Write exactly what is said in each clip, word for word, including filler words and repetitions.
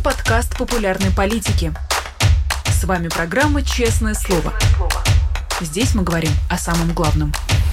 подкаст популярной политики. С вами программа «Честное слово». Здесь мы говорим о самом главном.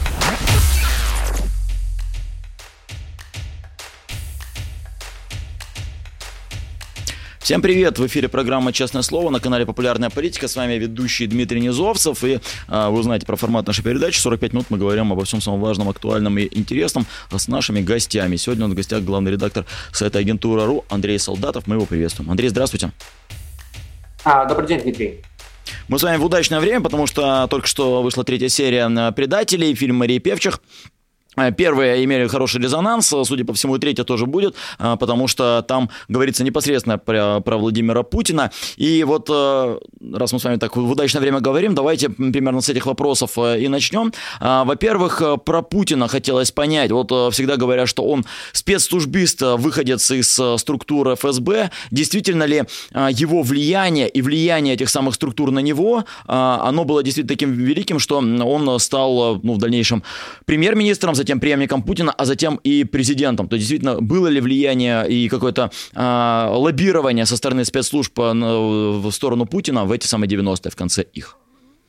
Всем привет! В эфире программа «Честное слово» на канале «Популярная политика». С вами ведущий Дмитрий Низовцев. И а, вы узнаете про формат нашей передачи. сорок пять минут мы говорим обо всем самом важном, актуальном и интересном с нашими гостями. Сегодня у нас в гостях главный редактор сайта Агентура.ру Андрей Солдатов. Мы его приветствуем. Андрей, здравствуйте. А, добрый день, Дмитрий. Мы с вами в удачное время, потому что только что вышла третья серия «Предателей», фильм Марии Певчих. Первые имели хороший резонанс, судя по всему, и третья тоже будет, потому что там говорится непосредственно про, про Владимира Путина. И вот, раз мы с вами так в удачное время говорим, давайте примерно с этих вопросов и начнем. Во-первых, про Путина хотелось понять. Вот всегда говорят, что он спецслужбист, выходец из структуры эф эс бэ. Действительно ли его влияние и влияние этих самых структур на него, оно было действительно таким великим, что он стал, ну, в дальнейшем премьер-министром, затем преемником Путина, а затем и президентом. То есть, действительно, было ли влияние и какое-то а, лоббирование со стороны спецслужб в сторону Путина в эти самые девяностые, в конце их?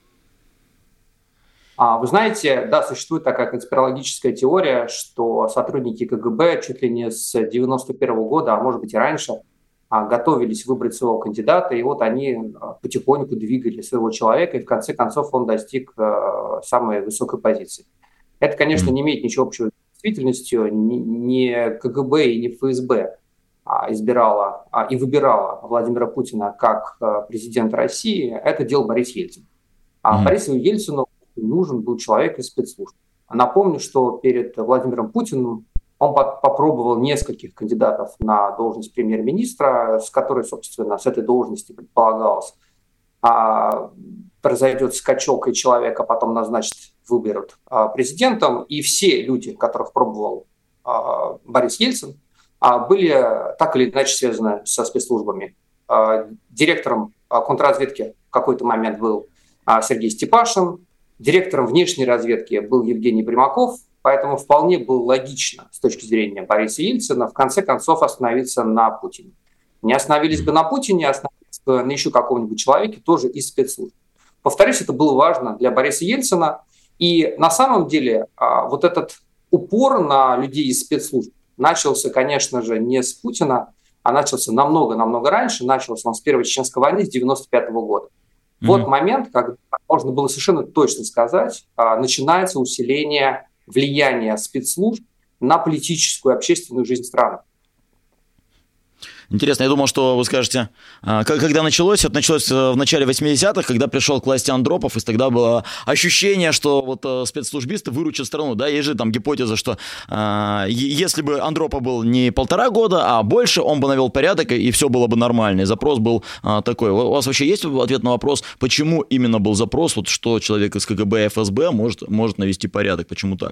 А, вы знаете, да, существует такая конспирологическая теория, что сотрудники ка гэ бэ чуть ли не с девяносто первого года, а может быть и раньше, готовились выбрать своего кандидата, и вот они потихоньку двигали своего человека, и в конце концов он достиг самой высокой позиции. Это, конечно, не имеет ничего общего с действительностью. Не ка гэ бэ и не эф эс бэ избирала и выбирала Владимира Путина как президента России. Это делал Борис Ельцин. А mm-hmm. Борису Ельцину нужен был человек из спецслужб. Напомню, что перед Владимиром Путиным он попробовал нескольких кандидатов на должность премьер-министра, с которой, собственно, с этой должности предполагалось, а, произойдет скачок, и человека потом назначат, выберут а, президентом. И все люди, которых пробовал а, Борис Ельцин, а, были так или иначе связаны со спецслужбами. А, директором а, контрразведки в какой-то момент был а, Сергей Степашин, директором внешней разведки был Евгений Примаков. Поэтому вполне было логично с точки зрения Бориса Ельцина в конце концов остановиться на Путине. Не остановились бы на Путине, остановились бы на еще каком-нибудь человеке, тоже из спецслужб. Повторюсь, это было важно для Бориса Ельцина. И на самом деле вот этот упор на людей из спецслужб начался, конечно же, не с Путина, а начался намного-намного раньше. Начался он с Первой Чеченской войны с девяносто пятого года. Mm-hmm. Вот момент, когда можно было совершенно точно сказать, начинается усиление влияние спецслужб на политическую и общественную жизнь страны. Интересно, я думал, что вы скажете, когда началось, это началось в начале восьмидесятых, когда пришел к власти Андропов, и тогда было ощущение, что вот спецслужбисты выручат страну. Да, есть же там гипотеза, что если бы Андропов был не полтора года, а больше, он бы навел порядок, и все было бы нормально. И запрос был такой. У вас вообще есть ответ на вопрос, почему именно был запрос, вот что человек из ка гэ бэ и эф эс бэ может, может навести порядок, почему так?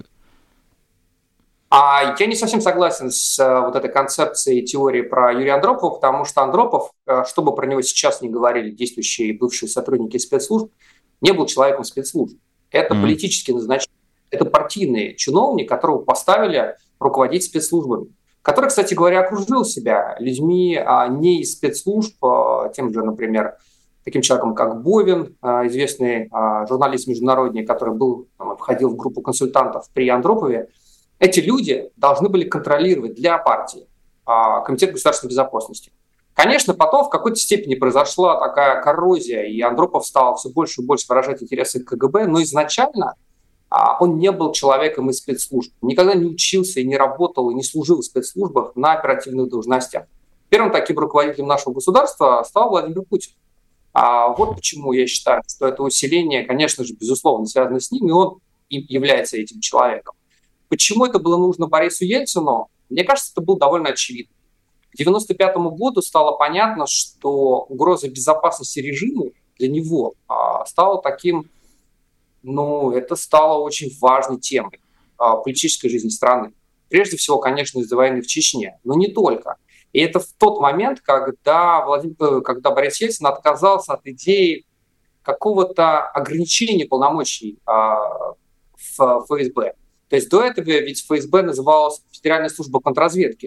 А я не совсем согласен с вот этой концепцией теории про Юрия Андропова, потому что Андропов, что бы про него сейчас ни говорили действующие и бывшие сотрудники спецслужб, не был человеком спецслужб. Это mm-hmm. политический назначение, это партийный чиновник, которого поставили руководить спецслужбами, который, кстати говоря, окружил себя людьми не из спецслужб, тем же, например, таким человеком, как Бовин, известный журналист-международник, который был, входил в группу консультантов при Андропове. Эти люди должны были контролировать для партии а, Комитет государственной безопасности. Конечно, потом в какой-то степени произошла такая коррозия, и Андропов стал все больше и больше выражать интересы ка гэ бэ, но изначально а, он не был человеком из спецслужб, никогда не учился и не работал, и не служил в спецслужбах на оперативных должностях. Первым таким руководителем нашего государства стал Владимир Путин. А вот почему я считаю, что это усиление, конечно же, безусловно, связано с ним, и он является этим человеком. Почему это было нужно Борису Ельцину? Мне кажется, это было довольно очевидно. К девяносто пятому году стало понятно, что угроза безопасности режиму для него а, стала таким, ну, это стало очень важной темой а, политической жизни страны. Прежде всего, конечно, из-за войны в Чечне, но не только. И это в тот момент, когда, Владимир, когда Борис Ельцин отказался от идеи какого-то ограничения полномочий а, в эф эс бэ. То есть до этого ведь эф эс бэ называлась Федеральная служба контрразведки, что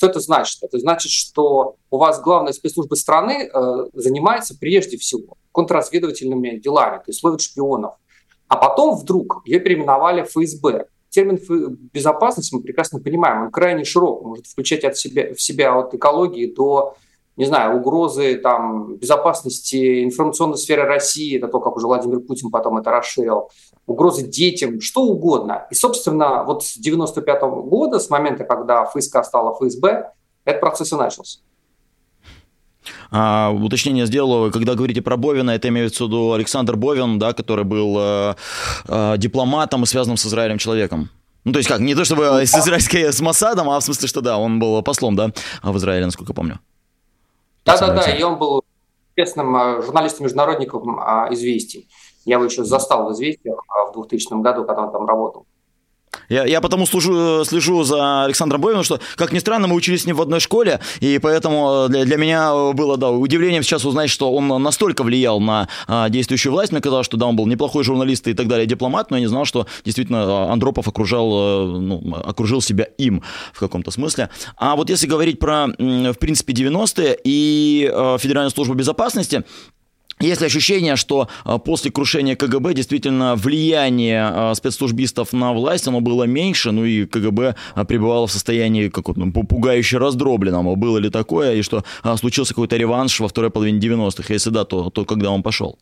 Что это значит? Это значит, что у вас главная спецслужба страны э, занимается прежде всего контрразведывательными делами, то есть ловит шпионов. А потом вдруг ее переименовали эф эс бэ. Термин безопасность, мы прекрасно понимаем, он крайне широк, может включать от себя, в себя от экологии до, не знаю, угрозы там, безопасности информационной сферы России, это то, как уже Владимир Путин потом это расширил, угрозы детям, что угодно. И, собственно, вот с девяносто пятого года, с момента, когда эф эс ка стала эф эс бэ, этот процесс и начался. А, уточнение сделаю, когда говорите про Бовина, это имеется в виду Александр Бовин, да, который был э, э, дипломатом и связанным с Израилем человеком. Ну, то есть как, не то чтобы с израильской, с Моссадом, а в смысле, что да, он был послом, да, в Израиле, насколько помню. Да-да-да, и он был известным журналистом-международником «Известий». Я его еще застал в «Известиях» в двухтысячном году, когда он там работал. Я, я потому слежу, слежу за Александром Бовиным, что, как ни странно, мы учились с ним в одной школе, и поэтому для, для меня было, да, удивлением сейчас узнать, что он настолько влиял на а, действующую власть. Мне казалось, что да, он был неплохой журналист и так далее, дипломат, но я не знал, что действительно Андропов окружал, ну, окружил себя им в каком-то смысле. А вот если говорить про, в принципе, девяностые и а, Федеральную службу безопасности, есть ли ощущение, что после крушения ка гэ бэ действительно влияние спецслужбистов на власть, оно было меньше, ну и ка гэ бэ пребывало в состоянии какого-то пугающе раздробленного? Было ли такое, и что случился какой-то реванш во второй половине девяностых? Если да, то, то когда он пошел?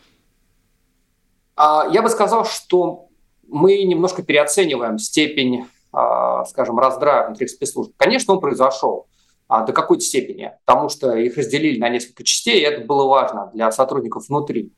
Я бы сказал, что мы немножко переоцениваем степень, скажем, раздрая внутри спецслужб. Конечно, он произошел. До какой-то степени, потому что их разделили на несколько частей, и это было важно для сотрудников внутри.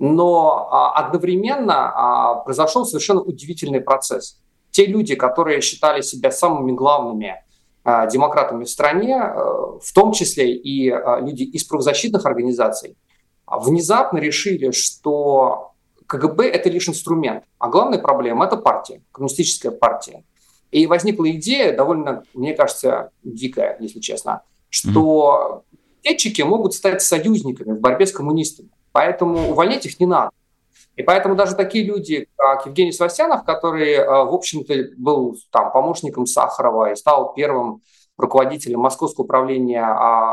Но одновременно произошел совершенно удивительный процесс. Те люди, которые считали себя самыми главными демократами в стране, в том числе и люди из правозащитных организаций, внезапно решили, что ка гэ бэ – это лишь инструмент, а главная проблема – это партия, коммунистическая партия. И возникла идея, довольно, мне кажется, дикая, если честно, что детчики могут стать союзниками в борьбе с коммунистами, поэтому увольнять их не надо. И поэтому даже такие люди, как Евгений Свастьянов, который, в общем-то, был там, помощником Сахарова и стал первым руководителем Московского управления,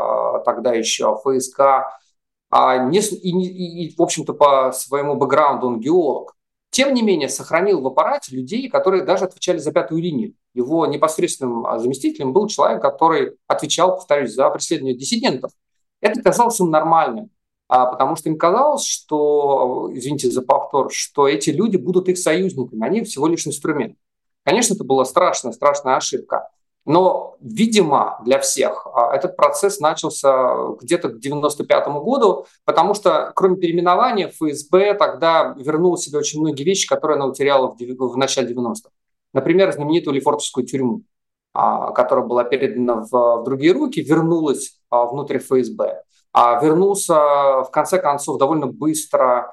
а тогда еще эф эс ка, а не, и, и, в общем-то, по своему бэкграунду он геолог, тем не менее, сохранил в аппарате людей, которые даже отвечали за пятую линию. Его непосредственным заместителем был человек, который отвечал, повторюсь, за преследование диссидентов. Это казалось им нормальным, потому что им казалось, что, извините за повтор, что эти люди будут их союзниками, они всего лишь инструмент. Конечно, это была страшная, страшная ошибка. Но, видимо, для всех этот процесс начался где-то к девяносто пятому году, потому что, кроме переименования, эф эс бэ тогда вернула себе очень многие вещи, которые она утеряла в, в начале девяностых. Например, знаменитую Лефортовскую тюрьму, которая была передана в, в другие руки, вернулась внутрь эф эс бэ. Вернулся, в конце концов, довольно быстро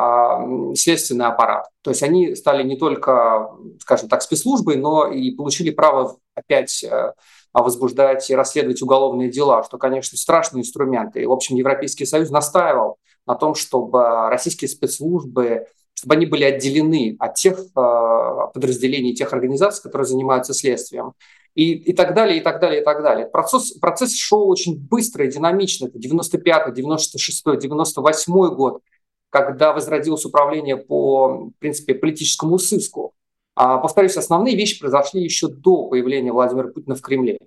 следственный аппарат. То есть они стали не только, скажем так, спецслужбой, но и получили право опять возбуждать и расследовать уголовные дела, что, конечно, страшный инструмент. И, в общем, Европейский Союз настаивал на том, чтобы российские спецслужбы, чтобы они были отделены от тех подразделений, тех организаций, которые занимаются следствием. И, и так далее, и так далее, и так далее. Процесс, процесс шел очень быстро и динамично. Это девяносто пятый, девяносто шестой, девяносто восьмой год, когда возродилось управление по, в принципе, политическому сыску. А, повторюсь, основные вещи произошли еще до появления Владимира Путина в Кремле.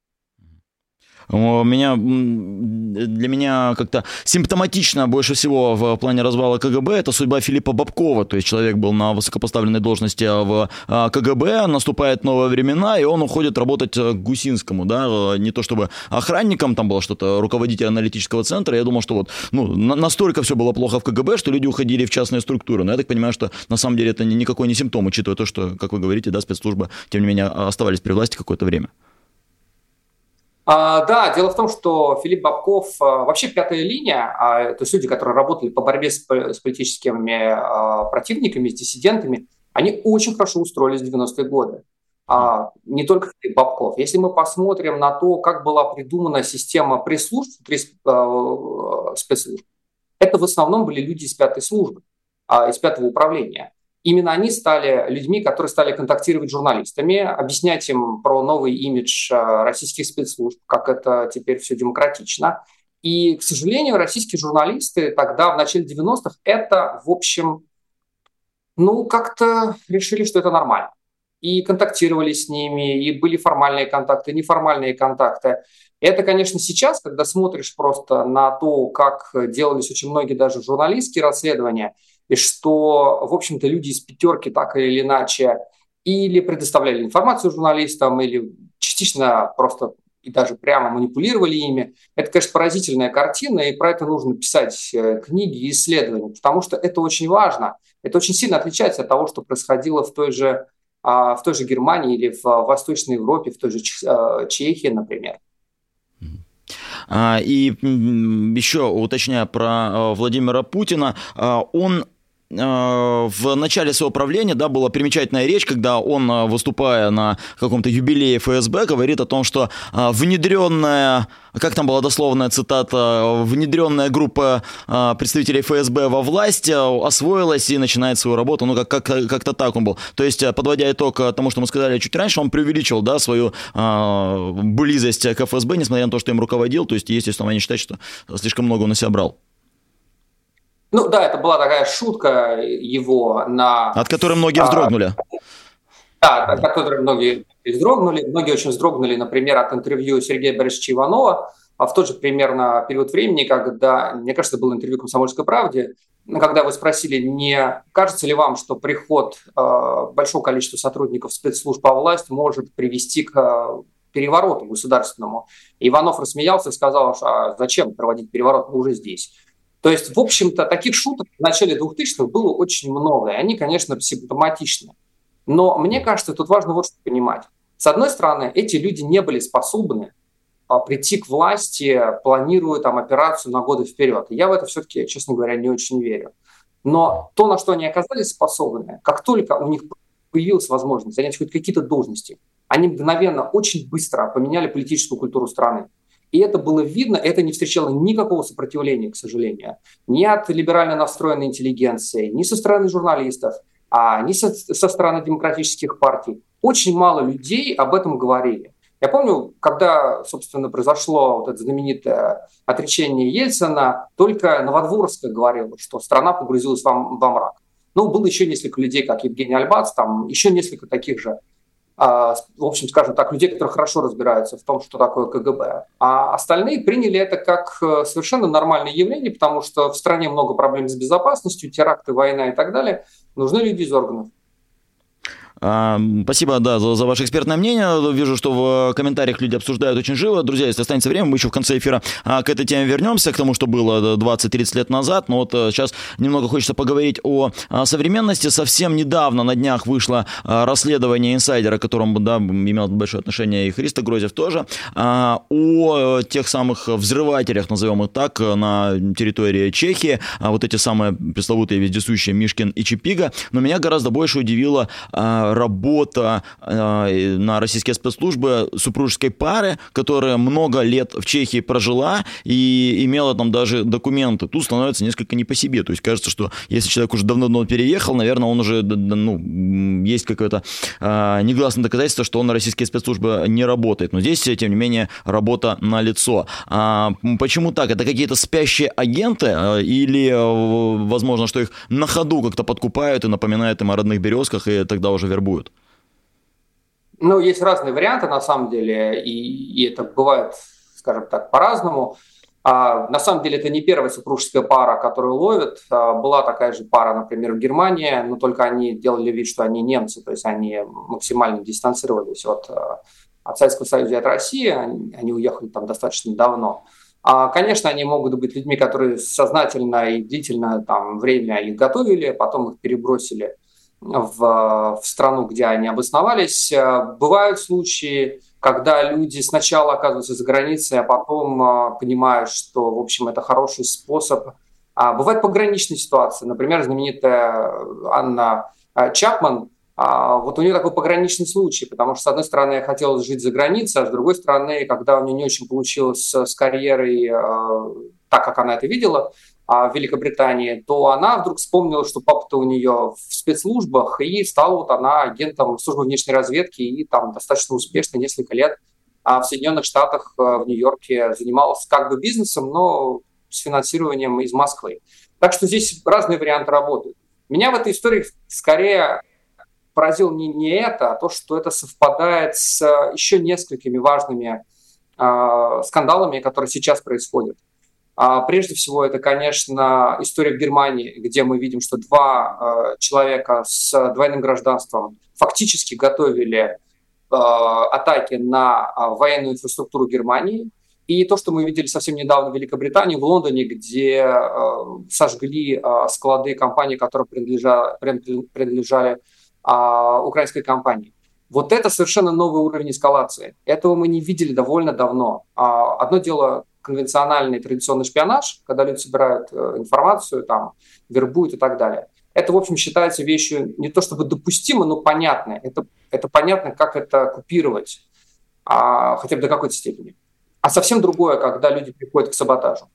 Меня, для меня как-то симптоматично больше всего в плане развала ка гэ бэ это судьба Филиппа Бобкова. То есть человек был на высокопоставленной должности в ка гэ бэ, наступают новые времена, и он уходит работать к Гусинскому. Да? Не то чтобы охранником, там было что-то, руководитель аналитического центра. Я думал, что вот, ну, настолько все было плохо в ка гэ бэ, что люди уходили в частные структуры. Но я так понимаю, что на самом деле это никакой не симптом, учитывая то, что, как вы говорите, да, спецслужбы, тем не менее, оставались при власти какое-то время. А, да, дело в том, что Филипп Бобков, а, вообще пятая линия, а, то есть люди, которые работали по борьбе с, с политическими а, противниками, с диссидентами, они очень хорошо устроились в девяностые годы. А, не только Филипп Бобков. Если мы посмотрим на то, как была придумана система пресс-служб, спецслужб, это в основном были люди из пятой службы, а, из пятого управления. именно они стали людьми, которые стали контактировать с журналистами, объяснять им про новый имидж российских спецслужб, как это теперь все демократично. И, к сожалению, российские журналисты тогда, в начале девяностых, это, в общем, ну, как-то решили, что это нормально. И контактировали с ними, и были формальные контакты, неформальные контакты. Это, конечно, сейчас, когда смотришь просто на то, как делались очень многие даже журналистские расследования, и что, в общем-то, люди из пятерки так или иначе или предоставляли информацию журналистам, или частично просто и даже прямо манипулировали ими. Это, конечно, поразительная картина, и про это нужно писать книги и исследования, потому что это очень важно. Это очень сильно отличается от того, что происходило в той же, в той же Германии или в Восточной Европе, в той же Чехии, например. И еще уточняя про Владимира Путина, он в начале своего правления, да, была примечательная речь, когда он, выступая на каком-то юбилее эф эс бэ, говорит о том, что внедренная, как там была дословная цитата, внедренная группа представителей эф эс бэ во власть освоилась и начинает свою работу, ну, как, как, как-то так он был. То есть, подводя итог тому, что мы сказали чуть раньше, он преувеличил, да, свою а, близость к эф эс бэ, несмотря на то, что им руководил, то есть есть основания считать, что слишком много он на себя брал. Ну да, это была такая шутка его на... От которой многие вздрогнули. А, да, от которой многие вздрогнули. Многие очень вздрогнули, например, от интервью Сергея Борисовича Иванова в тот же примерно период времени, когда, мне кажется, было интервью «Комсомольской правде», когда вы спросили, не кажется ли вам, что приход э, большого количества сотрудников спецслужб во власть может привести к э, перевороту государственному. И Иванов рассмеялся и сказал, что а зачем проводить переворот, мы уже здесь. То есть, в общем-то, таких шуток в начале двухтысячных было очень много, и они, конечно, симптоматичны. Но мне кажется, тут важно вот что понимать. С одной стороны, эти люди не были способны а, прийти к власти, планируя там операцию на годы вперед. И я в это все-таки, честно говоря, не очень верю. Но то, на что они оказались способны, как только у них появилась возможность занять хоть какие-то должности, они мгновенно, очень быстро поменяли политическую культуру страны. И это было видно, это не встречало никакого сопротивления, к сожалению, ни от либерально настроенной интеллигенции, ни со стороны журналистов, а ни со, со стороны демократических партий. Очень мало людей об этом говорили. Я помню, когда, собственно, произошло вот это знаменитое отречение Ельцина, только Новодворская говорила, что страна погрузилась во, во мрак. Ну, было еще несколько людей, как Евгений Альбац, там еще несколько таких же, в общем, скажем так, людей, которые хорошо разбираются в том, что такое ка гэ бэ. А остальные приняли это как совершенно нормальное явление, потому что в стране много проблем с безопасностью, теракты, война и так далее. Нужны люди из органов. Спасибо, да, за, за ваше экспертное мнение. Вижу, что в комментариях люди обсуждают очень живо. Друзья, если останется время, мы еще в конце эфира к этой теме вернемся, к тому, что было двадцать-тридцать лет назад. Но вот сейчас немного хочется поговорить о современности. Совсем недавно на днях вышло расследование инсайдера, к которому, да, имел большое отношение и Христо Грозев тоже, о тех самых взрывателях, назовем их так, на территории Чехии. Вот эти самые пресловутые вездесущие Мишкин и Чипига. Но меня гораздо больше удивило работа э, на российские спецслужбы супружеской пары, которая много лет в Чехии прожила и имела там даже документы. Тут становится несколько не по себе. То есть кажется, что если человек уже давно-давно переехал, наверное, он уже, ну, есть какое-то э, негласное доказательство, что он на российские спецслужбы не работает. Но здесь, тем не менее, работа налицо. А почему так? Это какие-то спящие агенты э, или, э, возможно, что их на ходу как-то подкупают и напоминают им о родных березках, и тогда уже вербуют? Ну, есть разные варианты, на самом деле, и, и это бывает, скажем так, по-разному. А, на самом деле, это не первая супружеская пара, которую ловят. А, была такая же пара, например, в Германии, но только они делали вид, что они немцы, то есть они максимально дистанцировались от, от Советского Союза и от России, они, они уехали там достаточно давно. А, конечно, они могут быть людьми, которые сознательно и длительно там время их готовили, потом их перебросили В, в страну, где они обосновались. Бывают случаи, когда люди сначала оказываются за границей, а потом а, понимают, что, в общем, это хороший способ. А, бывают пограничные ситуации. Например, знаменитая Анна Чапман. А, вот у нее такой пограничный случай, потому что, с одной стороны, хотелось жить за границей, а с другой стороны, когда у нее не очень получилось с карьерой а, так, как она это видела, в Великобритании, то она вдруг вспомнила, что папа-то у нее в спецслужбах, и стала вот она агентом службы внешней разведки, и там достаточно успешно несколько лет в Соединенных Штатах, в Нью-Йорке занималась как бы бизнесом, но с финансированием из Москвы. Так что здесь разные варианты работают. Меня в этой истории скорее поразило не, не это, а то, что это совпадает с еще несколькими важными э, скандалами, которые сейчас происходят. А прежде всего, это, конечно, история в Германии, где мы видим, что два э, человека с двойным гражданством фактически готовили э, атаки на э, военную инфраструктуру Германии. И то, что мы видели совсем недавно в Великобритании, в Лондоне, где э, сожгли э, склады компании, которые принадлежали, принадлежали э, украинской компании. Вот это совершенно новый уровень эскалации. Этого мы не видели довольно давно. А, одно дело конвенциональный традиционный шпионаж, когда люди собирают э, информацию, там, вербуют и так далее. Это, в общем, считается вещью не то чтобы допустимой, но понятной. Это, это понятно, как это купировать, а, хотя бы до какой-то степени. А совсем другое, когда люди приходят к саботажу.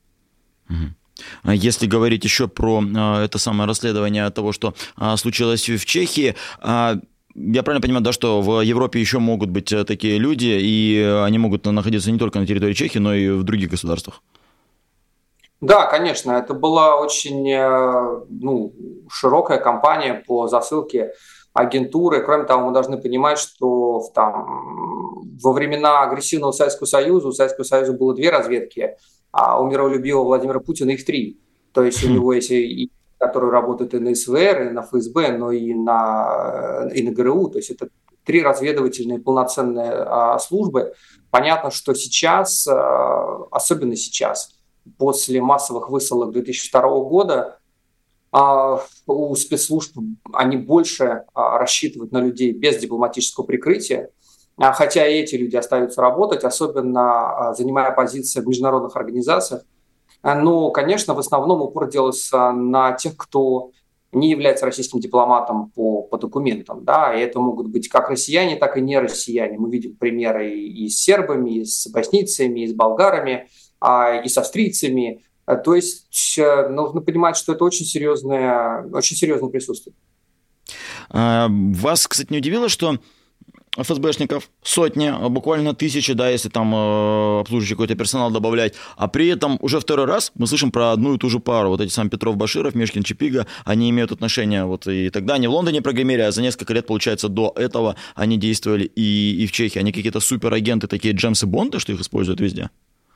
Если говорить еще про э, это самое расследование того, что э, случилось в Чехии, э, я правильно понимаю, да, что в Европе еще могут быть такие люди, и они могут находиться не только на территории Чехии, но и в других государствах? Да, конечно, это была очень ну, широкая кампания по засылке агентуры. Кроме того, мы должны понимать, что там, во времена агрессивного Советского Союза у Советского Союза было две разведки, а у миролюбивого Владимира Путина их три. То есть у него есть и которые работают и на СВР, и на ФСБ, но и на, и на ГРУ. То есть это три разведывательные полноценные а, службы. Понятно, что сейчас, а, особенно сейчас, после массовых высылок две тысячи второго года, а, у спецслужб они больше а, рассчитывают на людей без дипломатического прикрытия, а, хотя и эти люди остаются работать, особенно а, занимая позиции в международных организациях. Но, конечно, в основном упор делается на тех, кто не является российским дипломатом по, по документам. Да? И это могут быть как россияне, так и не россияне. Мы видим примеры и с сербами, и с боснийцами, и с болгарами, и с австрийцами. То есть нужно понимать, что это очень серьезное, очень серьезное присутствие. Вас, кстати, не удивило, что ФСБшников сотни, буквально тысячи, да, если там э, обслуживающий какой-то персонал добавлять, а при этом уже второй раз мы слышим про одну и ту же пару, вот эти сам Петров, Баширов, Мешкин, Чипига, они имеют отношение, вот и тогда они в Лондоне прогремели, а за несколько лет, получается, до этого они действовали и, и в Чехии, они какие-то суперагенты, такие Джеймсы Бонды, что их используют везде?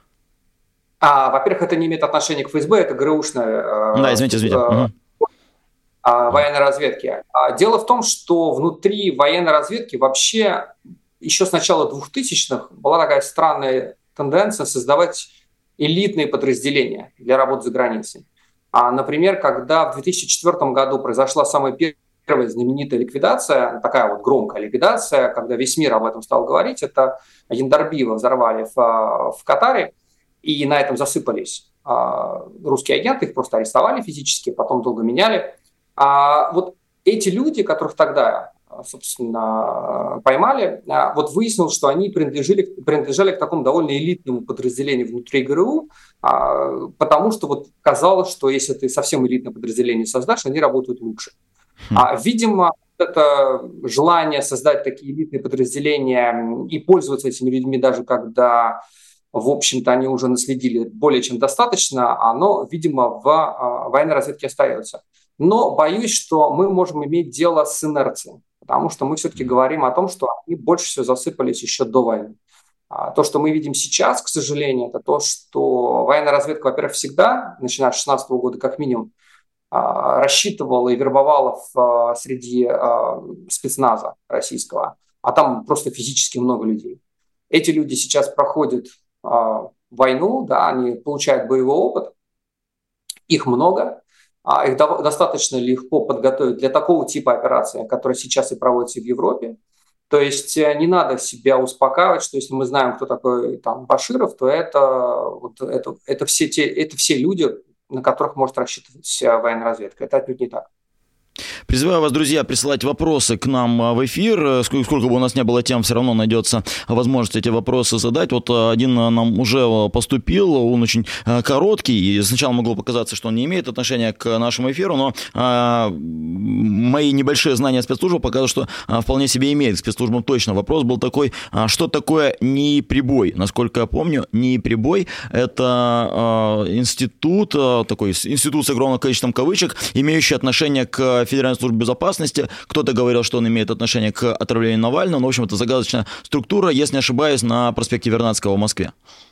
А, во-первых, это не имеет отношения к ФСБ, это ГРУшная... Э, да, извините, извините. Э, угу. военной разведки. Дело в том, что внутри военной разведки вообще еще с начала двухтысячных была такая странная тенденция создавать элитные подразделения для работы за границей. А, например, когда в две тысячи четвёртом году произошла самая первая знаменитая ликвидация, такая вот громкая ликвидация, когда весь мир об этом стал говорить, это Яндарбиева взорвали в, в Катаре, и на этом засыпались а, русские агенты, их просто арестовали физически, потом долго меняли. А вот эти люди, которых тогда, собственно, поймали, вот выяснилось, что они принадлежали, принадлежали к такому довольно элитному подразделению внутри ГРУ, потому что вот казалось, что если ты совсем элитное подразделение создашь, они работают лучше. А, видимо, это желание создать такие элитные подразделения и пользоваться этими людьми, даже когда, в общем-то, они уже наследили более чем достаточно, оно, видимо, в военной разведке остается. Но боюсь, что мы можем иметь дело с инерцией, потому что мы все-таки говорим о том, что они больше всего засыпались еще до войны. А то, что мы видим сейчас, к сожалению, это то, что военная разведка, во-первых, всегда, начиная с две тысячи шестнадцатого года как минимум, рассчитывала и вербовала в, среди спецназа российского, а там просто физически много людей. Эти люди сейчас проходят войну, да, они получают боевой опыт, их много. Их достаточно легко подготовить для такого типа операции, которые сейчас и проводятся в Европе. То есть не надо себя успокаивать, что если мы знаем, кто такой там Баширов, то это, вот, это, это, все те, это все люди, на которых может рассчитывать военная разведка. Это отнюдь не так. Призываю вас, друзья, присылать вопросы к нам в эфир. Сколько бы у нас не было тем, все равно найдется возможность эти вопросы задать. Вот один нам уже поступил, он очень короткий, и сначала могло показаться, что он не имеет отношения к нашему эфиру, но а, мои небольшие знания спецслужб показывают, что а, вполне себе имеет к спецслужбам точно. Вопрос был такой, а, что такое НИИ-прибой? Насколько я помню, НИИ-прибой – это а, институт, а, такой институт с огромным количеством кавычек, имеющий отношение к Федеральной службе безопасности. Кто-то говорил, что он имеет отношение к отравлению Навального. Но, в общем, это загадочная структура, если не ошибаюсь, на проспекте Вернадского в Москве.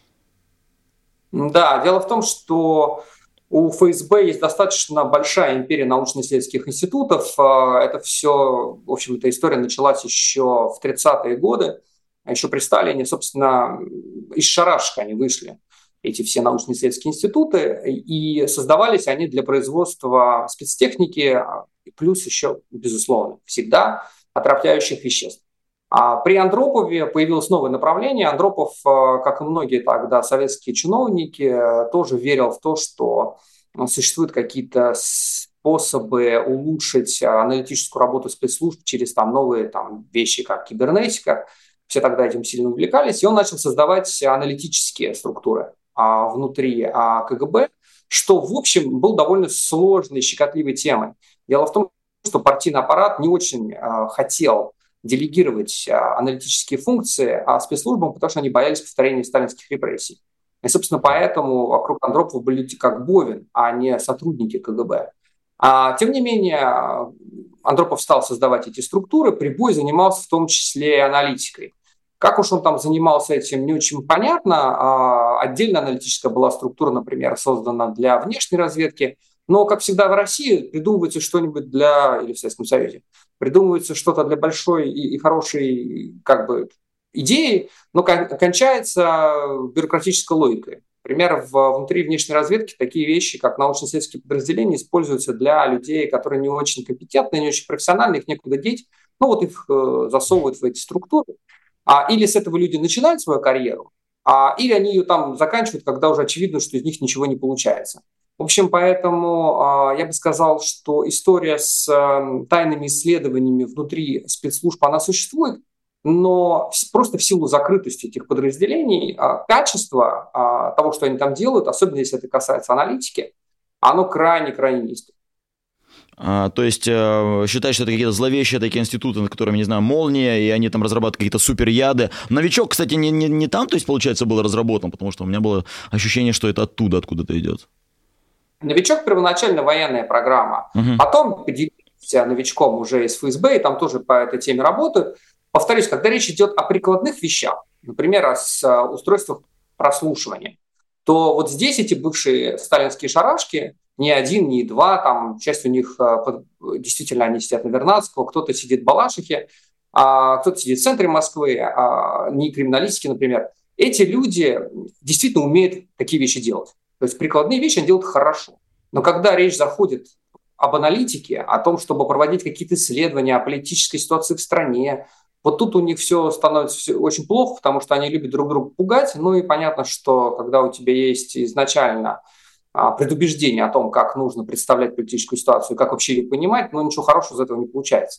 Да, дело в том, что у ФСБ есть достаточно большая империя научно-исследовательских институтов. Это все, в общем-то, история началась еще в тридцатые годы, еще при Сталине. Собственно, из шарашек они вышли, эти все научно-исследовательские институты, и создавались они для производства спецтехники, плюс еще, безусловно, всегда отравляющих веществ. А при Андропове появилось новое направление. Андропов, как и многие тогда советские чиновники, тоже верил в то, что существуют какие-то способы улучшить аналитическую работу спецслужб через там, новые там, вещи, как кибернетика. Все тогда этим сильно увлекались, и он начал создавать аналитические структуры внутри КГБ, что, в общем, был довольно сложной, щекотливой темой. Дело в том, что партийный аппарат не очень э, хотел делегировать э, аналитические функции а спецслужбам, потому что они боялись повторения сталинских репрессий. И, собственно, поэтому вокруг Андропова были люди как Бовин, а не сотрудники КГБ. А, тем не менее, Андропов стал создавать эти структуры, Прибой занимался в том числе и аналитикой. Как уж он там занимался этим, не очень понятно. Отдельно аналитическая была структура, например, создана для внешней разведки. Но, как всегда в России, придумывается что-нибудь для, или в Советском Союзе, придумывается что-то для большой и, и хорошей как бы, идеи, но кон- кончается бюрократической логикой. Например, в, внутри внешней разведки такие вещи, как научно-исследовательские подразделения, используются для людей, которые не очень компетентны, не очень профессиональны, их некуда деть. Ну вот их э, засовывают в эти структуры. А, или с этого люди начинают свою карьеру, а, или они ее там заканчивают, когда уже очевидно, что из них ничего не получается. В общем, поэтому а, я бы сказал, что история с а, тайными исследованиями внутри спецслужб, она существует, но в, просто в силу закрытости этих подразделений а, качество а, того, что они там делают, особенно если это касается аналитики, оно крайне-крайне низкое. А, то есть э, считать, что это какие-то зловещие такие институты, над которыми, не знаю, молния, и они там разрабатывают какие-то суперяды. Новичок, кстати, не, не, не там, то есть, получается, был разработан, потому что у меня было ощущение, что это оттуда, откуда-то идет. Новичок первоначально военная программа. Угу. Потом поделились новичком уже из ФСБ, и там тоже по этой теме работают. Повторюсь, когда речь идет о прикладных вещах, например, о устройствах прослушивания, то вот здесь эти бывшие сталинские шарашки, ни один, ни два, там часть у них действительно они сидят на Вернадского, кто-то сидит в Балашихе, а кто-то сидит в центре Москвы, а не криминалистики, например. Эти люди действительно умеют такие вещи делать. То есть прикладные вещи они делают хорошо. Но когда речь заходит об аналитике, о том, чтобы проводить какие-то исследования о политической ситуации в стране, вот тут у них все становится все очень плохо, потому что они любят друг друга пугать. Ну и понятно, что когда у тебя есть изначально предубеждение о том, как нужно представлять политическую ситуацию, как вообще ее понимать, но ничего хорошего из этого не получается.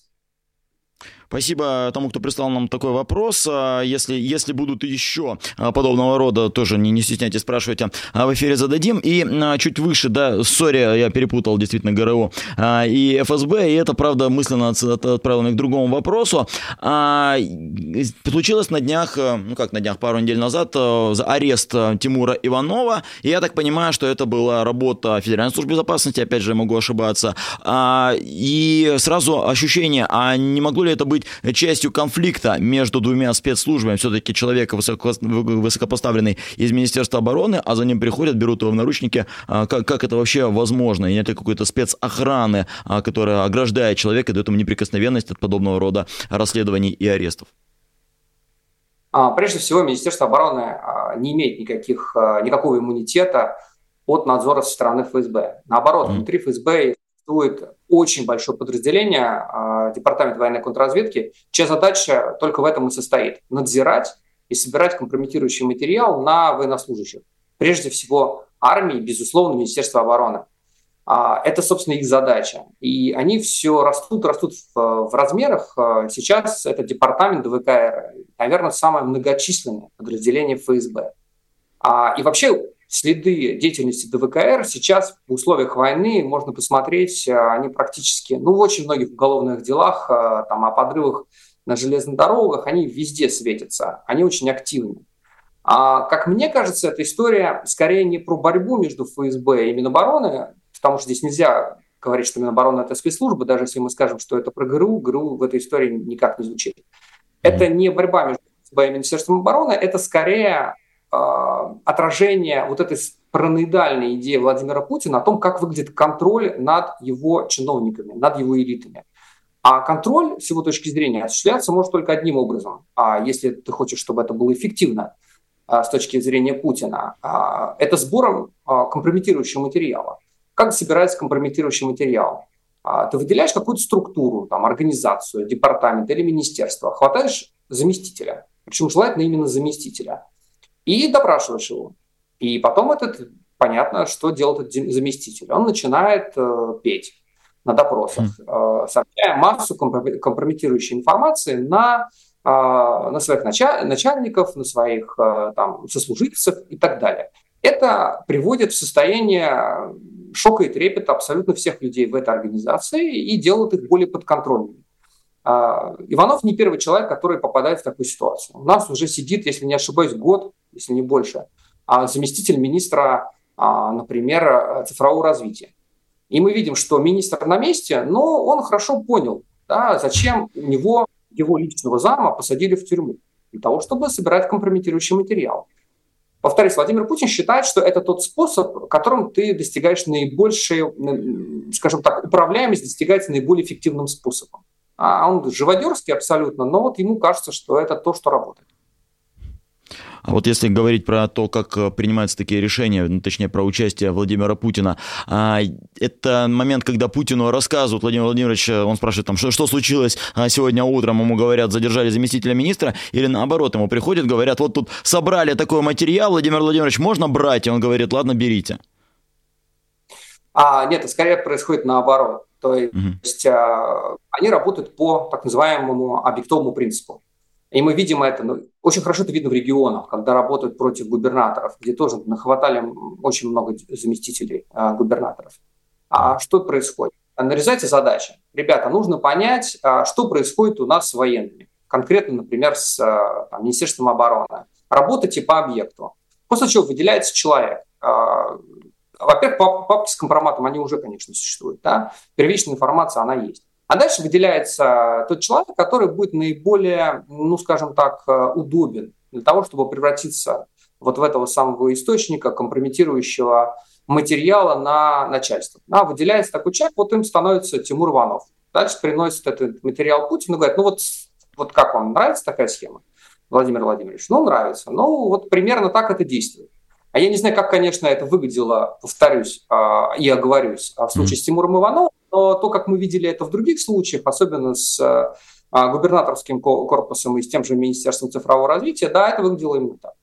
Спасибо тому, кто прислал нам такой вопрос. Если, если будут еще подобного рода, тоже не, не стесняйтесь, спрашивайте, в эфире зададим. И чуть выше, да, сори, я перепутал действительно ГРУ и ФСБ, и это, правда, мысленно отправил меня к другому вопросу. Случилось на днях, ну как на днях, пару недель назад, арест Тимура Иванова, и я так понимаю, что это была работа Федеральной службы безопасности, опять же, я могу ошибаться, и сразу ощущение, а не могло ли это быть частью конфликта между двумя спецслужбами? Все-таки человек высоко, высокопоставленный из Министерства обороны, а за ним приходят, берут его в наручники. Как, как это вообще возможно? И нет ли какой-то спецохраны, которая ограждает человека и дает ему неприкосновенность от подобного рода расследований и арестов? Прежде всего, Министерство обороны не имеет никаких, никакого иммунитета от надзора со стороны ФСБ. Наоборот, mm. внутри ФСБ существует очень большое подразделение, э, Департамент военной контрразведки, чья задача только в этом и состоит – надзирать и собирать компрометирующий материал на военнослужащих. Прежде всего, армии, безусловно, Министерство обороны. Это, собственно, их задача. И они все растут, растут в, в размерах. Сейчас это департамент ДВКР, наверное, самое многочисленное подразделение ФСБ. И вообще следы деятельности ДВКР сейчас в условиях войны можно посмотреть, они практически, ну, в очень многих уголовных делах, там, о подрывах на железных дорогах, они везде светятся, они очень активны. А, как мне кажется, эта история скорее не про борьбу между ФСБ и Минобороны, потому что здесь нельзя говорить, что Минобороны – это спецслужба, даже если мы скажем, что это про ГРУ, ГРУ в этой истории никак не звучит. Это не борьба между ФСБ и Министерством обороны, это скорее э, отражение вот этой параноидальной идеи Владимира Путина о том, как выглядит контроль над его чиновниками, над его элитами. А контроль, с его точки зрения, осуществляться может только одним образом. А если ты хочешь, чтобы это было эффективно э, с точки зрения Путина, э, это сбором э, компрометирующего материала. Как собирается компрометирующий материал? Ты выделяешь какую-то структуру, там, организацию, департамент или министерство, хватаешь заместителя, причем желательно именно заместителя, и допрашиваешь его. И потом этот, понятно, что делает этот заместитель. Он начинает э, петь на допросах, э, сообщая массу компрометирующей информации на, э, на своих начальников, на своих э, там, сослуживцев и так далее. Это приводит в состояние шока и трепета абсолютно всех людей в этой организации и делает их более подконтрольными. Иванов не первый человек, который попадает в такую ситуацию. У нас уже сидит, если не ошибаюсь, год, если не больше, заместитель министра, например, цифрового развития. И мы видим, что министр на месте, но он хорошо понял, да, зачем у него, его личного зама, посадили в тюрьму. Для того, чтобы собирать компрометирующий материал. Повторюсь, Владимир Путин считает, что это тот способ, которым ты достигаешь наибольшей, скажем так, управляемость достигается наиболее эффективным способом. А он живодерский абсолютно, но вот ему кажется, что это то, что работает. А вот если говорить про то, как принимаются такие решения, ну, точнее, про участие Владимира Путина, это момент, когда Путину рассказывают, Владимир Владимирович, он спрашивает, там, что, что случилось сегодня утром, ему говорят, задержали заместителя министра, или наоборот, ему приходят, говорят, вот тут собрали такой материал, Владимир Владимирович, можно брать? И он говорит, ладно, берите. А, нет, это скорее происходит наоборот. То есть угу. а, они работают по так называемому объектовому принципу. И мы видим это, ну, очень хорошо это видно в регионах, когда работают против губернаторов, где тоже нахватали очень много заместителей а, губернаторов. А что происходит? Нарезайте задачи. Ребята, нужно понять, а, что происходит у нас с военными. Конкретно, например, с а, там, Министерством обороны. Работайте по объекту. После чего выделяется человек. А, во-первых, папки с компроматом, они уже, конечно, существуют. Да? Первичная информация, она есть. А дальше выделяется тот человек, который будет наиболее, ну, скажем так, удобен для того, чтобы превратиться вот в этого самого источника компрометирующего материала на начальство. Да, выделяется такой человек, вот им становится Тимур Иванов. Дальше приносит этот материал Путину и говорит, ну вот, вот как вам нравится такая схема, Владимир Владимирович? Ну, нравится. Ну, вот примерно так это действует. А я не знаю, как, конечно, это выглядело, повторюсь и оговорюсь, в случае с Тимуром Ивановым, но то, как мы видели это в других случаях, особенно с губернаторским корпусом и с тем же Министерством цифрового развития, да, это выглядело именно так.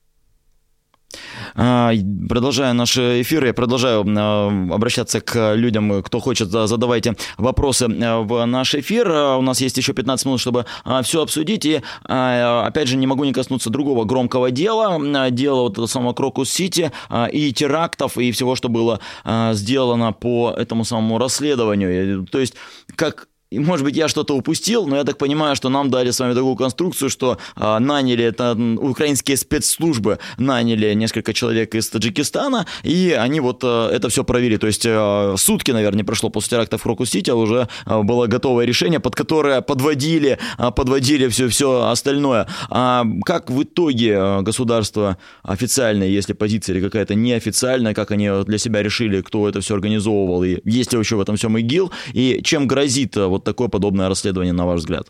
Продолжая наш эфир, я продолжаю обращаться к людям, кто хочет, задавайте вопросы в наш эфир. У нас есть еще пятнадцать минут, чтобы все обсудить. И опять же, не могу не коснуться другого громкого дела, дела вот этого самого Крокус-Сити и терактов, и всего, что было сделано по этому самому расследованию. То есть, как... И, может быть, я что-то упустил, но я так понимаю, что нам дали с вами такую конструкцию, что а, наняли, это украинские спецслужбы наняли несколько человек из Таджикистана, и они вот а, это все провели. То есть а, сутки, наверное, не прошло после теракта в Крокус-Сити, а уже а, было готовое решение, под которое подводили, а, подводили все, все остальное. А как в итоге государство официальное, если позиция или какая-то неофициальная, как они для себя решили, кто это все организовывал, и есть ли еще в этом всем ИГИЛ, и чем грозит вот такое подобное расследование, на ваш взгляд?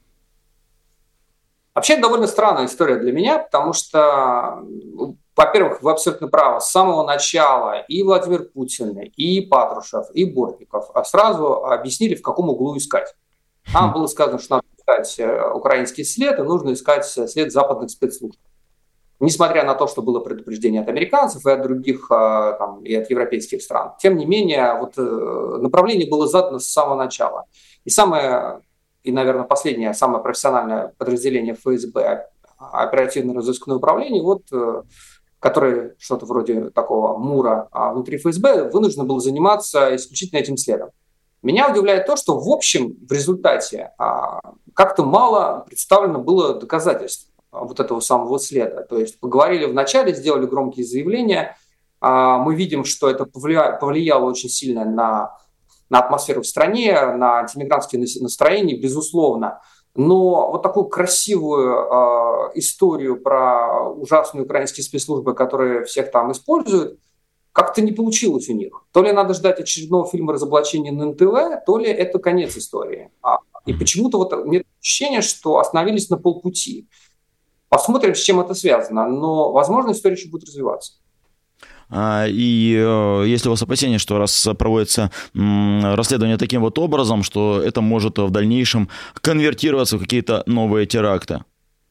Вообще, это довольно странная история для меня, потому что, во-первых, вы абсолютно правы, с самого начала и Владимир Путин, и Патрушев, и Бортников сразу объяснили, в каком углу искать. Нам было сказано, что надо искать украинский след, и нужно искать след западных спецслужб. несмотря на то, что было предупреждение от американцев и от других, там, и от европейских стран. Тем не менее, вот направление было задано с самого начала. И самое, и, наверное, последнее, самое профессиональное подразделение эф эс бэ, оперативно-розыскное управление, вот, которое что-то вроде такого МУРа внутри эф эс бэ, вынуждено было заниматься исключительно этим следом. Меня удивляет то, что в общем, в результате как-то мало представлено было доказательств вот этого самого следа. То есть поговорили в начале, сделали громкие заявления. Мы видим, что это повлияло очень сильно на, на атмосферу в стране, на антимигрантские настроения, безусловно. Но вот такую красивую э, историю про ужасные украинские спецслужбы, которые всех там используют, как-то не получилось у них. То ли надо ждать очередного фильма разоблачения на эн тэ вэ, то ли это конец истории. И почему-то вот нет ощущения, что остановились на полпути. Посмотрим, с чем это связано. Но, возможно, история еще будет развиваться. И э, есть ли у вас опасения, что раз проводится м, расследование таким вот образом, что это может в дальнейшем конвертироваться в какие-то новые теракты?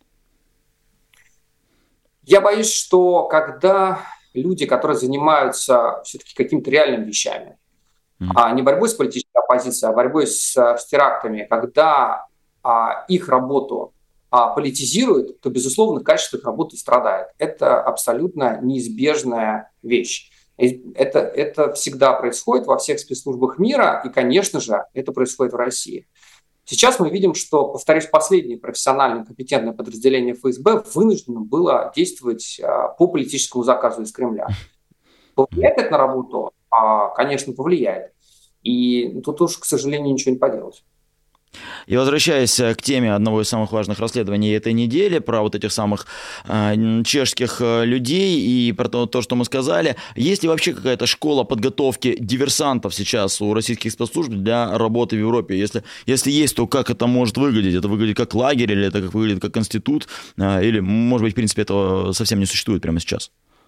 Я боюсь, что когда люди, которые занимаются все-таки какими-то реальными вещами, mm-hmm. а не борьбой с политической оппозицией, а борьбой с, с терактами, когда а, их работу а, политизируют, то, безусловно, качество их работы страдает. Это абсолютно неизбежная вещь. Это, это всегда происходит во всех спецслужбах мира, и, конечно же, это происходит в России. Сейчас мы видим, что, повторюсь, последнее профессиональное компетентное подразделение эф эс бэ вынуждено было действовать по политическому заказу из Кремля. Повлияет это на работу? Конечно, повлияет. И тут уж, к сожалению, ничего не поделать. И возвращаясь к теме одного из самых важных расследований этой недели, про вот этих самых э, чешских людей и про то, то, что мы сказали, есть ли вообще какая-то школа подготовки диверсантов сейчас у российских спецслужб для работы в Европе? Если, если есть, то как это может выглядеть? Это выглядит как лагерь или это как выглядит как институт? Э, или, может быть, в принципе, этого совсем не существует прямо сейчас?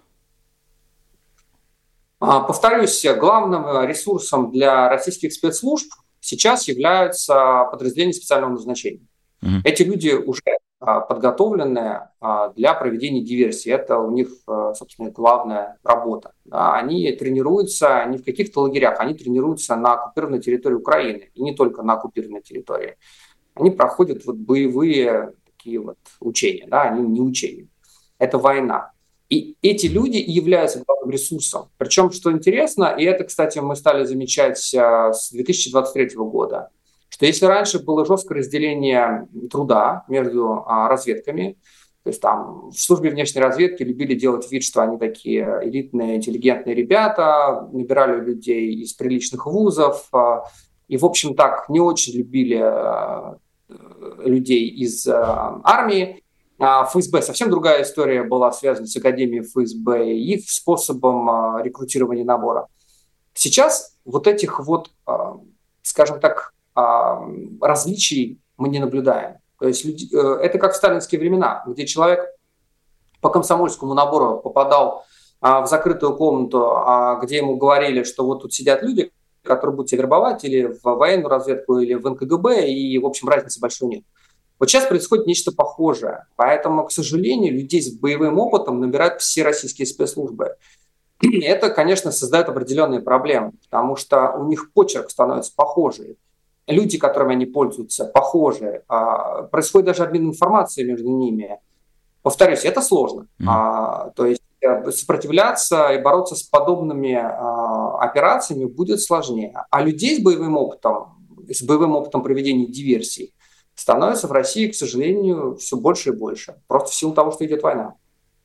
Повторюсь, главным ресурсом для российских спецслужб сейчас являются подразделения специального назначения. Uh-huh. Эти люди уже а, подготовлены а, для проведения диверсии. Это у них, а, собственно, главная работа. Да, они тренируются не в каких-то лагерях, они тренируются на оккупированной территории Украины. И не только на оккупированной территории. Они проходят вот боевые такие вот учения. Да, они не учения. Это война. И эти люди и являются главным ресурсом. Причем, что интересно, и это, кстати, мы стали замечать с две тысячи двадцать третьего года, что если раньше было жесткое разделение труда между а, разведками, то есть там в службе внешней разведки любили делать вид, что они такие элитные, интеллигентные ребята, набирали людей из приличных вузов, а, и, в общем, так не очень любили а, людей из а, армии. эф эс бэ совсем другая история была связана с Академией эф эс бэ и их способом рекрутирования и набора. Сейчас вот этих вот, скажем так, различий мы не наблюдаем. То есть это как в сталинские времена, где человек по комсомольскому набору попадал в закрытую комнату, где ему говорили, что вот тут сидят люди, которые будут тебя вербовать или в военную разведку, или в эн ка гэ бэ, и, в общем, разницы большой нет. Вот сейчас происходит нечто похожее. Поэтому, к сожалению, людей с боевым опытом набирают все российские спецслужбы. И это, конечно, создает определенные проблемы, потому что у них почерк становится похожий. Люди, которыми они пользуются, похожи. Происходит даже обмен информацией между ними. Повторюсь, это сложно. Mm. То есть сопротивляться и бороться с подобными операциями будет сложнее. А людей с боевым опытом, с боевым опытом проведения диверсий становится в России, к сожалению, все больше и больше. Просто в силу того, что идет война.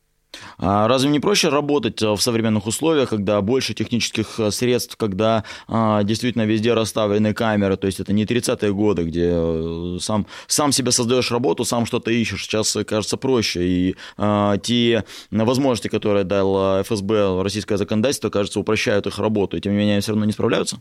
А разве не проще работать в современных условиях, когда больше технических средств, когда а, действительно везде расставлены камеры, то есть это не тридцатые годы, где сам, сам себе создаешь работу, сам что-то ищешь, сейчас кажется проще, и а, те возможности, которые дал эф эс бэ, российское законодательство, кажется, упрощают их работу, и тем не менее они все равно не справляются?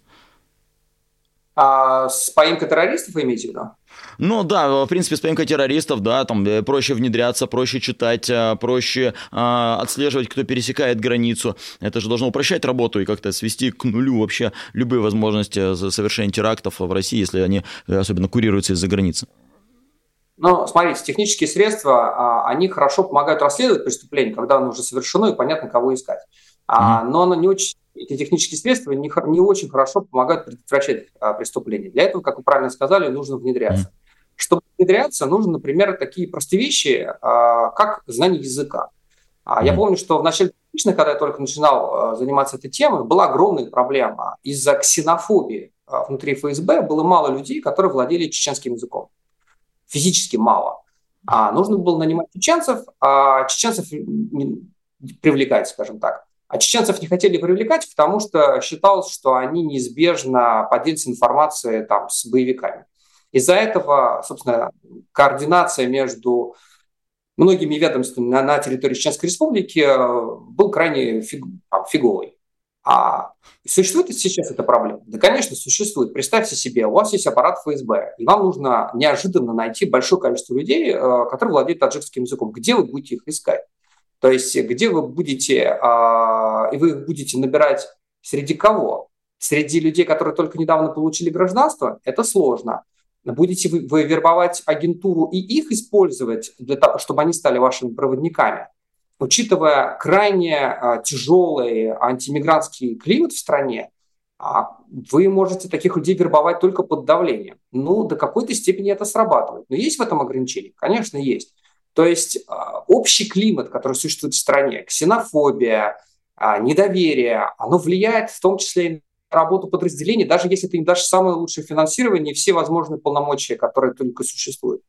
А с поимкой террористов вы имеете в виду? Ну да, в принципе, с поимкой террористов, да, там проще внедряться, проще читать, проще а, отслеживать, кто пересекает границу. Это же должно упрощать работу и как-то свести к нулю вообще любые возможности совершения терактов в России, если они особенно курируются из-за границы. Но, смотрите, технические средства, они хорошо помогают расследовать преступление, когда оно уже совершено и понятно, кого искать. Mm-hmm. Но оно не очень, эти технические средства не, не очень хорошо помогают предотвращать преступления. Для этого, как вы правильно сказали, нужно внедряться. Mm-hmm. Чтобы внедряться, нужно, например, такие простые вещи, как знание языка. Mm-hmm. Я помню, что в начале двухтысячных, когда я только начинал заниматься этой темой, была огромная проблема. Из-за ксенофобии внутри эф эс бэ было мало людей, которые владели чеченским языком. Физически мало. А нужно было нанимать чеченцев, а чеченцев не привлекать, скажем так. А чеченцев не хотели привлекать, потому что считалось, что они неизбежно поделятся информацией там, с боевиками. Из-за этого, собственно, координация между многими ведомствами на, на территории Чеченской Республики был крайне фиг, фиговой. А существует ли сейчас эта проблема? Да, конечно, существует. Представьте себе, у вас есть аппарат эф эс бэ, и вам нужно неожиданно найти большое количество людей, которые владеют таджикским языком. Где вы будете их искать? То есть где вы будете, и вы их будете набирать среди кого? Среди людей, которые только недавно получили гражданство? Это сложно. Будете вы, вы вербовать агентуру и их использовать для того, чтобы они стали вашими проводниками? Учитывая крайне а, тяжелый антимигрантский климат в стране, а, вы можете таких людей вербовать только под давлением. Ну, до какой-то степени это срабатывает. Но есть в этом ограничения? Конечно, есть. То есть а, общий климат, который существует в стране, ксенофобия, а, недоверие, оно влияет в том числе и на работу подразделений, даже если ты им дашь самое лучшее финансирование и все возможные полномочия, которые только существуют.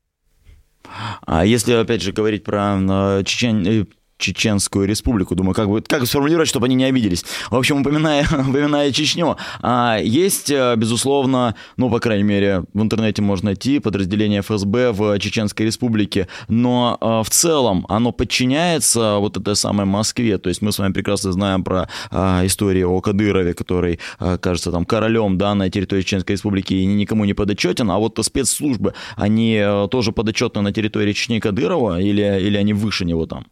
А если, опять же, говорить про э, Чечен... Чеченскую республику, думаю, как бы как сформулировать, чтобы они не обиделись. В общем, упоминая, упоминая Чечню, а есть, безусловно, ну, по крайней мере, в интернете можно найти подразделение эф эс бэ в Чеченской республике, но а, в целом оно подчиняется вот этой самой Москве. То есть мы с вами прекрасно знаем про а, историю о Кадырове, который, а, кажется, там королем, да, на территории Чеченской республики и никому не подотчетен, а вот спецслужбы, они а, тоже подотчетны на территории Чечни Кадырова или, или они выше него там?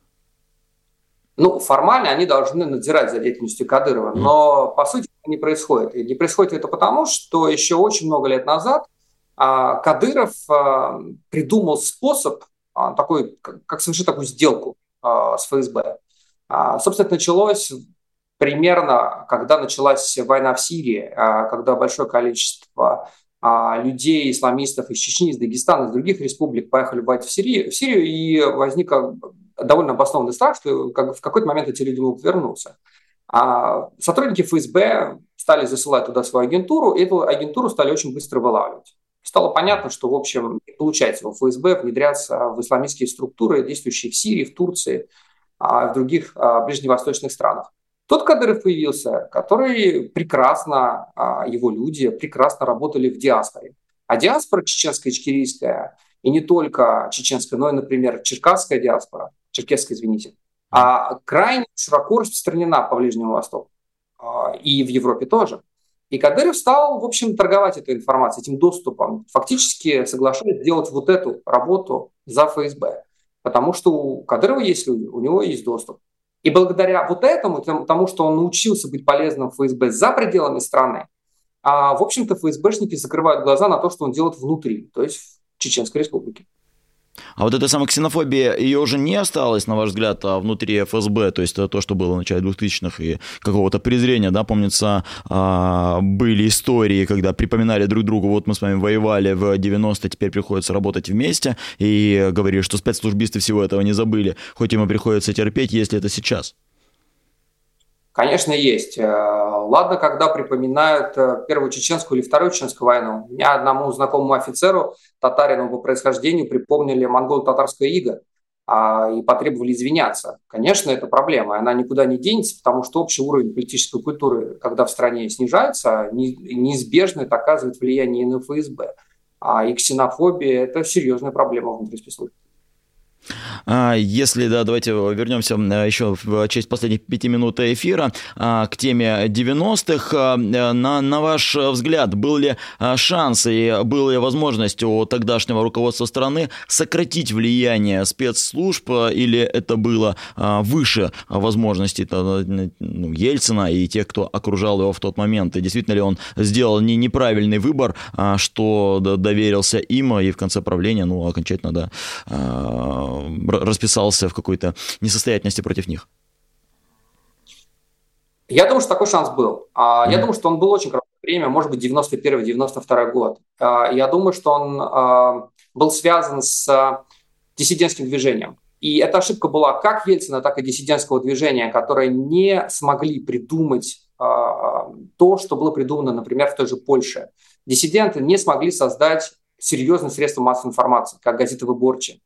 Ну, формально они должны надзирать за деятельностью Кадырова, но по сути это не происходит. И не происходит это потому, что еще очень много лет назад а, Кадыров а, придумал способ, а, такой, как, как совершить такую сделку а, с эф эс бэ. А, собственно, это началось примерно, когда началась война в Сирии, а, когда большое количество а, людей, исламистов из Чечни, из Дагестана, из других республик поехали воевать в Сирию, в Сирию и возникло довольно обоснованный страх, что в какой-то момент эти люди могут вернуться. А сотрудники эф эс бэ стали засылать туда свою агентуру, и эту агентуру стали очень быстро вылавливать. Стало понятно, что, в общем, получается в эф эс бэ внедряться в исламистские структуры, действующие в Сирии, в Турции, в других ближневосточных странах. Тот Кадыров появился, который прекрасно, его люди прекрасно работали в диаспоре. А диаспора чеченская, ичкерийская, и не только чеченская, но и, например, черкасская диаспора, черкесская, извините, а крайне широко распространена по Ближнему Востоку и в Европе тоже. И Кадыров стал, в общем, торговать этой информацией, этим доступом, фактически соглашаясь делать вот эту работу за эф эс бэ, потому что у Кадырова есть люди, у него есть доступ. И благодаря вот этому, тому, что он научился быть полезным в эф эс бэ за пределами страны, в общем-то, эф эс бэшники закрывают глаза на то, что он делает внутри, то есть в Чеченской республике. А вот эта самая ксенофобия, ее уже не осталось, на ваш взгляд, внутри эф эс бэ, то есть это то, что было в начале двухтысячных, и какого-то презрения, да, помнится, были истории, когда припоминали друг другу, вот мы с вами воевали в девяностые, теперь приходится работать вместе, и говорили, что спецслужбисты всего этого не забыли, хоть им и приходится терпеть, если это сейчас. Конечно, есть. Ладно, когда припоминают Первую Чеченскую или Вторую Чеченскую войну. У меня одному знакомому офицеру, татарину по происхождению, припомнили монголо-татарское иго а, и потребовали извиняться. Конечно, это проблема, она никуда не денется, потому что общий уровень политической культуры, когда в стране снижается, неизбежно это оказывает влияние на эф эс бэ. А и ксенофобия – это серьезная проблема внутри спецслужб. Если, да, давайте вернемся еще в честь последних пяти минут эфира к теме девяностых. На, на ваш взгляд, был ли шанс и была ли возможность у тогдашнего руководства страны сократить влияние спецслужб, или это было выше возможностей ну, Ельцина и тех, кто окружал его в тот момент? И действительно ли он сделал не неправильный выбор, что доверился им и в конце правления, ну, окончательно, да, расписался в какой-то несостоятельности против них? Я думаю, что такой шанс был. Mm-hmm. Я думаю, что он был очень короткое время, может быть, девяносто первый - девяносто второй год. Я думаю, что он был связан с диссидентским движением. И эта ошибка была как Ельцина, так и диссидентского движения, которые не смогли придумать то, что было придумано, например, в той же Польше. Диссиденты не смогли создать серьезные средства массовой информации, как газета «Выборче».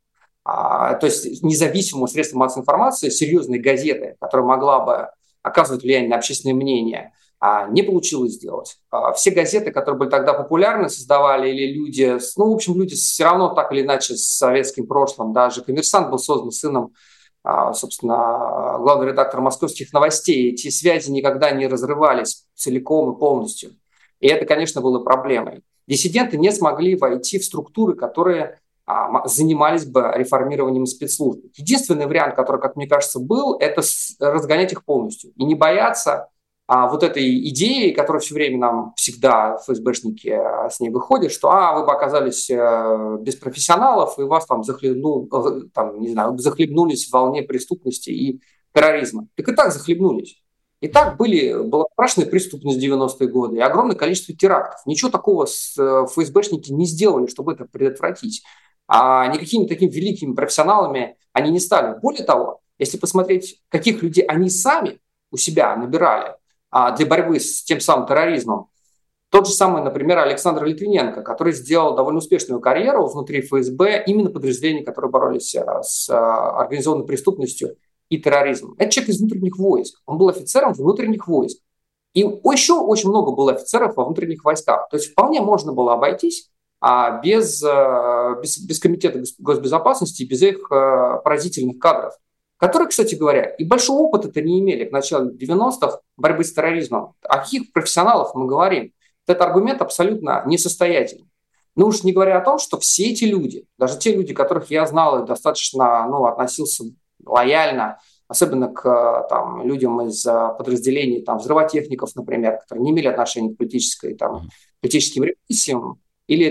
А, то есть независимое средство массовой информации, серьезные газеты, которая могла бы оказывать влияние на общественное мнение, а, не получилось сделать. А, все газеты, которые были тогда популярны, создавали или люди, ну, в общем, люди все равно так или иначе с советским прошлым. Даже «Коммерсант» был создан сыном, а, собственно, главного редактора «Московских новостей». Эти связи никогда не разрывались целиком и полностью. И это, конечно, было проблемой. Диссиденты не смогли войти в структуры, которые занимались бы реформированием спецслужб. Единственный вариант, который, как мне кажется, был, это разгонять их полностью и не бояться а, вот этой идеи, которая все время нам всегда ФСБшники с ней выходят, что а, вы бы оказались э, без профессионалов, и вас там, захлебнул, там, не знаю, захлебнулись в волне преступности и терроризма. Так и так захлебнулись. И так были, была страшная преступность в девяностые годы и огромное количество терактов. Ничего такого с, э, ФСБшники не сделали, чтобы это предотвратить. А никакими такими великими профессионалами они не стали. Более того, если посмотреть, каких людей они сами у себя набирали а, для борьбы с тем самым терроризмом, тот же самый, например, Александр Литвиненко, который сделал довольно успешную карьеру внутри ФСБ, именно подразделений, которые боролись с организованной преступностью и терроризмом. Это человек из внутренних войск. Он был офицером внутренних войск. И еще очень много было офицеров во внутренних войсках. То есть вполне можно было обойтись а без, без, без комитета госбезопасности, без их поразительных кадров, которые, кстати говоря, и большого опыта-то не имели к началу девяностых борьбы с терроризмом. О каких профессионалах мы говорим? Этот аргумент абсолютно несостоятельный. Ну уж не говоря о том, что все эти люди, даже те люди, которых я знал и достаточно ну, относился лояльно, особенно к там, людям из подразделений там, взрывотехников, например, которые не имели отношения к политической, там, политическим репрессиям, или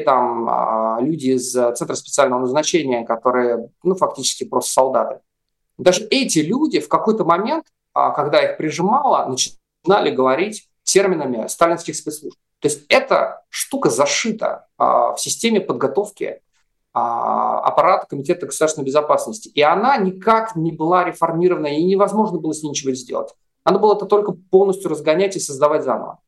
там люди из Центра специального назначения, которые, ну, фактически просто солдаты. Даже эти люди в какой-то момент, когда их прижимало, начинали говорить терминами сталинских спецслужб. То есть эта штука зашита в системе подготовки аппарата Комитета государственной безопасности. И она никак не была реформирована, и невозможно было с ней ничего сделать. Надо было это только полностью разгонять и создавать заново.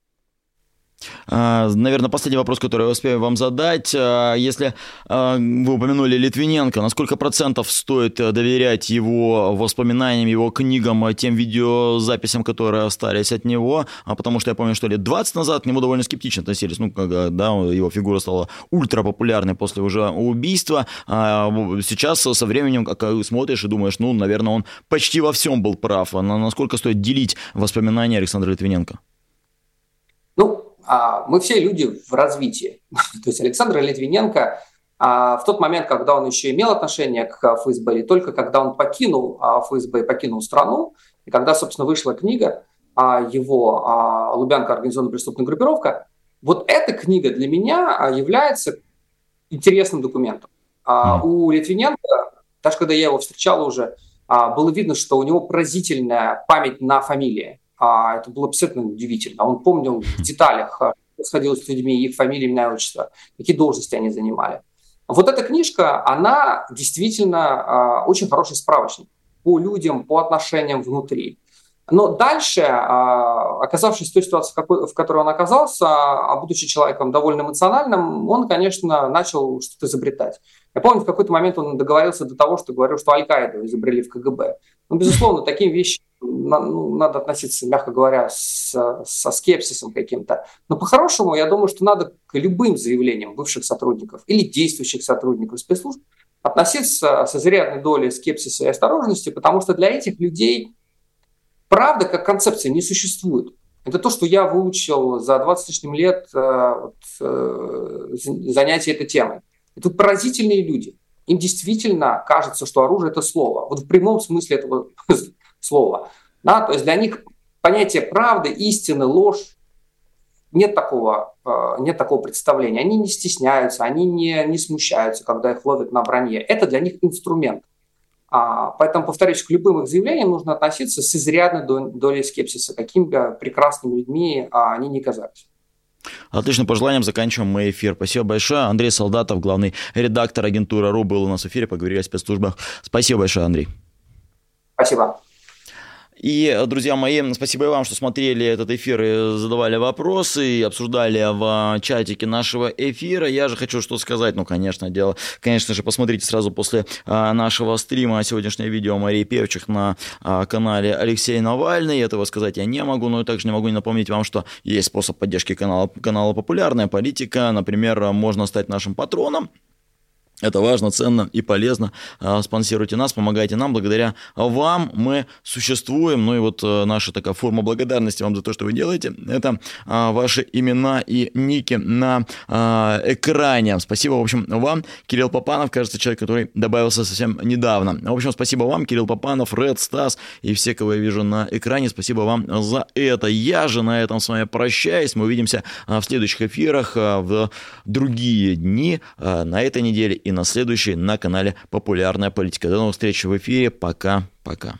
Наверное, последний вопрос, который я успею вам задать. Если вы упомянули Литвиненко, на сколько процентов стоит доверять его воспоминаниям, его книгам, тем видеозаписям, которые остались от него? Потому что я помню, что лет двадцать назад к нему довольно скептично относились. Ну, когда да, его фигура стала ультрапопулярной после уже убийства. Сейчас со временем как смотришь и думаешь, ну, наверное, он почти во всем был прав. Насколько стоит делить воспоминания Александра Литвиненко? Ну, мы все люди в развитии. То есть Александр Литвиненко в тот момент, когда он еще имел отношение к ФСБ, или только когда он покинул ФСБ и покинул страну, и когда, собственно, вышла книга его «Лубянка. Организованная преступная группировка», вот эта книга для меня является интересным документом. Mm. У Литвиненко, даже когда я его встречал уже, было видно, что у него поразительная память на фамилии. Это было абсолютно удивительно. Он помнил в деталях, что происходило с людьми, их фамилии, имена, отчества, какие должности они занимали. Вот эта книжка, она действительно очень хороший справочник по людям, по отношениям внутри. Но дальше, оказавшись в той ситуации, в которой он оказался, а будучи человеком довольно эмоциональным, он, конечно, начал что-то изобретать. Я помню, в какой-то момент он договорился до того, что говорил, что Аль-Каиду изобрели в КГБ. Ну, безусловно, таким вещам ну, надо относиться, мягко говоря, с, со скепсисом каким-то. Но по-хорошему, я думаю, что надо к любым заявлениям бывших сотрудников или действующих сотрудников спецслужб относиться с изрядной долей скепсиса и осторожности, потому что для этих людей правда как концепция не существует. Это то, что я выучил за двадцать с лишним лет э, вот, э, занятий этой темой. Это поразительные люди. Им действительно кажется, что оружие – это слово. Вот в прямом смысле этого слова. Да? То есть для них понятие правды, истины, ложь, нет такого, э, нет такого представления. Они не стесняются, они не, не смущаются, когда их ловят на вранье. Это для них инструмент. А, поэтому, повторюсь, к любым их заявлениям нужно относиться с изрядной долей скепсиса, какими бы прекрасными людьми а, они ни казались. Отлично, пожеланием заканчиваем мы эфир. Спасибо большое. Андрей Солдатов, главный редактор агентуры РУ, был у нас в эфире, поговорили о спецслужбах. Спасибо большое, Андрей. Спасибо. И, друзья мои, спасибо и вам, что смотрели этот эфир и задавали вопросы, и обсуждали в чатике нашего эфира. Я же хочу что сказать, ну, конечно, дело, конечно же, посмотрите сразу после а, нашего стрима сегодняшнее видео Марии Певчих на а, канале Алексей Навальный. Этого сказать я не могу, но также не могу не напомнить вам, что есть способ поддержки канала, канала «Популярная политика». Например, можно стать нашим патроном. Это важно, ценно и полезно. Спонсируйте нас, помогайте нам. Благодаря вам мы существуем. Ну и вот наша такая форма благодарности вам за то, что вы делаете. Это ваши имена и ники на экране. Спасибо, в общем, вам. Кирилл Попанов, кажется, человек, который добавился совсем недавно. В общем, спасибо вам, Кирилл Попанов, Ред, Стас и все, кого я вижу на экране. Спасибо вам за это. Я же на этом с вами прощаюсь. Мы увидимся в следующих эфирах в другие дни на этой неделе и на следующей на канале «Популярная политика». До новых встреч в эфире. Пока-пока.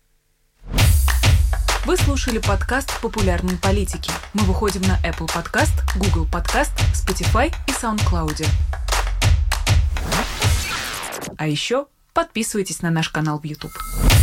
Вы слушали подкаст «Популярной политики». Мы выходим на Apple Podcast, Google Podcast, Spotify и SoundCloud. А еще подписывайтесь на наш канал в YouTube.